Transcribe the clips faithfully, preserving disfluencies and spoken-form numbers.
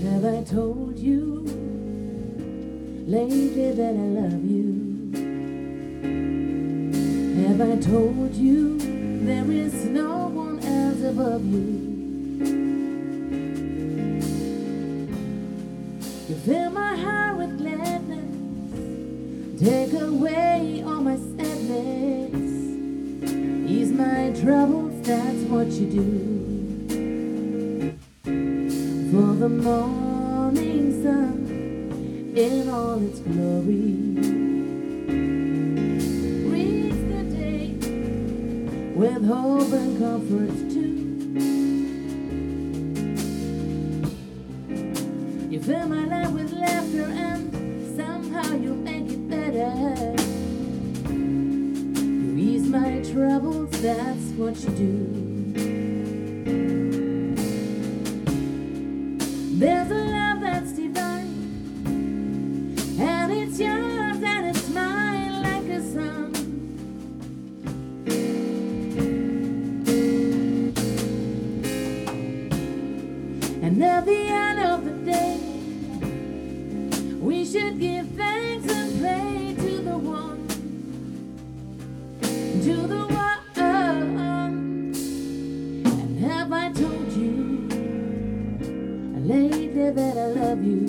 Have I told you lately that I love you? Have I told you there is no one else above you? You fill my heart with gladness, take away all my sadness, ease my troubles, that's what you do. For the morning sun in all its glory greets the day with hope and comfort too. You fill my life with laughter and somehow you make it better. You ease my troubles, that's what you do. There's a love that's divine, and it's yours and it's mine like a sun. And at the end of the day, we should give thanks and pray to the one, to the one. And have I told you lately that I love you?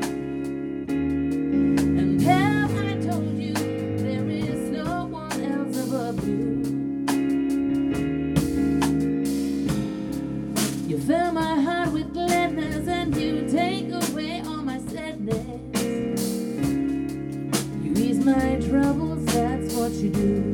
And have I told you there is no one else above you? You fill my heart with gladness and you take away all my sadness. You ease my troubles, that's what you do.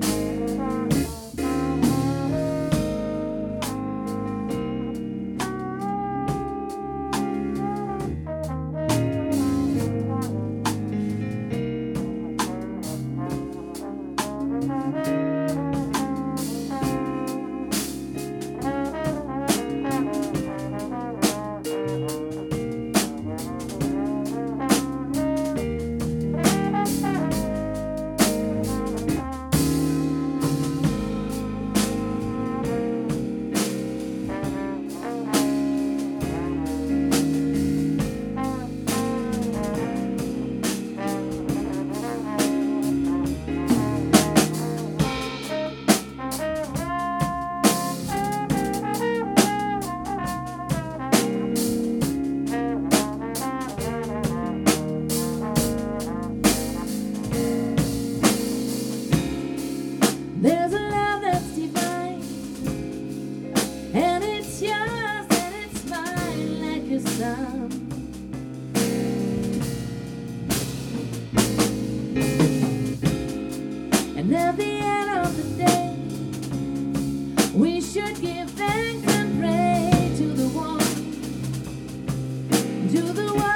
There's a love that's divine, and it's yours and it's mine like a sun. And at the end of the day, we should give thanks and pray to the one, to the one.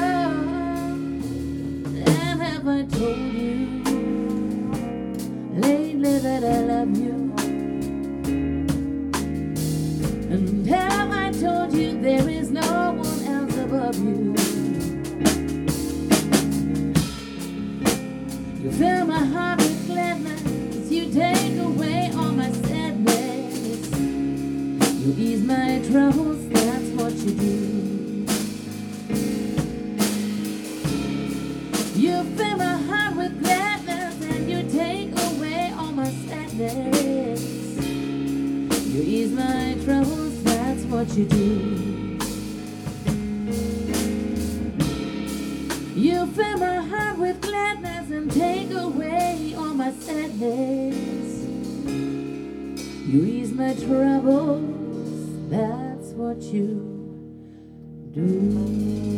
And have I told you lately that I love you? And have I told you there is no one else above you? You fill my heart with gladness, you take away all my sadness, you ease my troubles, that's what you do. You fill my heart with gladness and you take away all my sadness. You ease my troubles, that's what you do. You fill my heart with gladness and take away all my sadness. You ease my troubles, that's what you do.